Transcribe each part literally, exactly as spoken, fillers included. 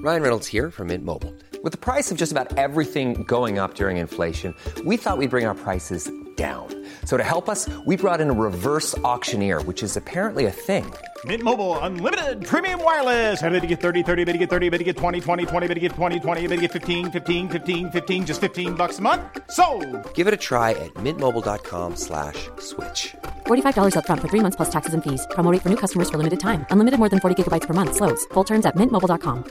Ryan Reynolds here from Mint Mobile. With the price of just about everything going up during inflation, we thought we'd bring our prices down. So to help us, we brought in a reverse auctioneer, which is apparently a thing. Mint Mobile Unlimited Premium Wireless. How to get thirty, thirty, how to get thirty, how to get twenty, twenty, twenty, how to get twenty, twenty, how to get fifteen, fifteen, fifteen, fifteen, just fifteen bucks a month? Sold! Give it a try at mintmobile.com slash switch. forty-five dollars up front for three months plus taxes and fees. Promo rate for new customers for limited time. Unlimited more than forty gigabytes per month. Slows full terms at mint mobile dot com.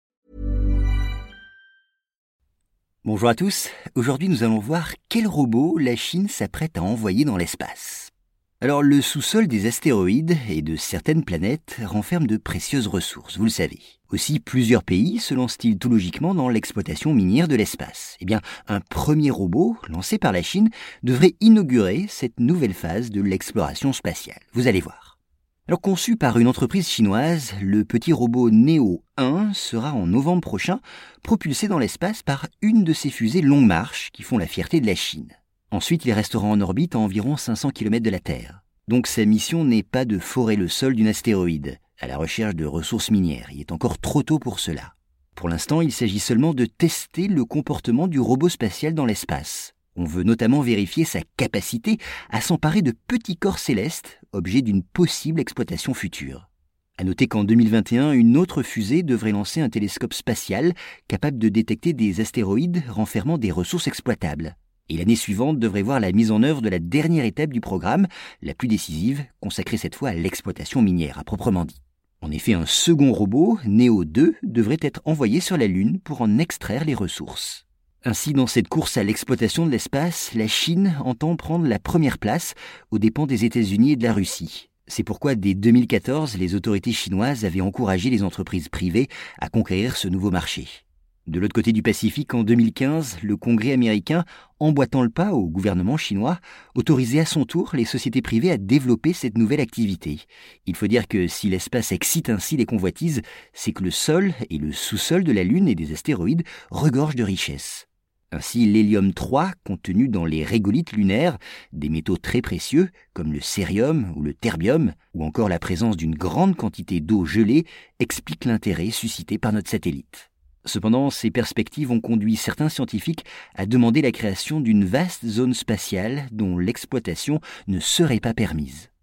Bonjour à tous, aujourd'hui nous allons voir quel robot la Chine s'apprête à envoyer dans l'espace. Alors le sous-sol des astéroïdes et de certaines planètes renferme de précieuses ressources, vous le savez. Aussi, plusieurs pays se lancent-ils tout logiquement dans l'exploitation minière de l'espace. Eh bien, un premier robot, lancé par la Chine, devrait inaugurer cette nouvelle phase de l'exploration spatiale. Vous allez voir. Alors conçu par une entreprise chinoise, le petit robot Neo un sera en novembre prochain propulsé dans l'espace par une de ces fusées longue marche qui font la fierté de la Chine. Ensuite, il restera en orbite à environ cinq cents kilomètres de la Terre. Donc sa mission n'est pas de forer le sol d'une astéroïde, à la recherche de ressources minières. Il est encore trop tôt pour cela. Pour l'instant, il s'agit seulement de tester le comportement du robot spatial dans l'espace. On veut notamment vérifier sa capacité à s'emparer de petits corps célestes, objets d'une possible exploitation future. À noter qu'en deux mille vingt et un, une autre fusée devrait lancer un télescope spatial capable de détecter des astéroïdes renfermant des ressources exploitables. Et l'année suivante devrait voir la mise en œuvre de la dernière étape du programme, la plus décisive, consacrée cette fois à l'exploitation minière à proprement dit. En effet, un second robot, Neo deux, devrait être envoyé sur la Lune pour en extraire les ressources. Ainsi, dans cette course à l'exploitation de l'espace, la Chine entend prendre la première place aux dépens des États-Unis et de la Russie. C'est pourquoi, dès deux mille quatorze, les autorités chinoises avaient encouragé les entreprises privées à conquérir ce nouveau marché. De l'autre côté du Pacifique, en deux mille quinze, le Congrès américain, emboîtant le pas au gouvernement chinois, autorisait à son tour les sociétés privées à développer cette nouvelle activité. Il faut dire que si l'espace excite ainsi les convoitises, c'est que le sol et le sous-sol de la Lune et des astéroïdes regorgent de richesses. Ainsi, l'hélium trois, contenu dans les régolithes lunaires, des métaux très précieux, comme le cérium ou le terbium, ou encore la présence d'une grande quantité d'eau gelée, explique l'intérêt suscité par notre satellite. Cependant, ces perspectives ont conduit certains scientifiques à demander la création d'une vaste zone spatiale dont l'exploitation ne serait pas permise.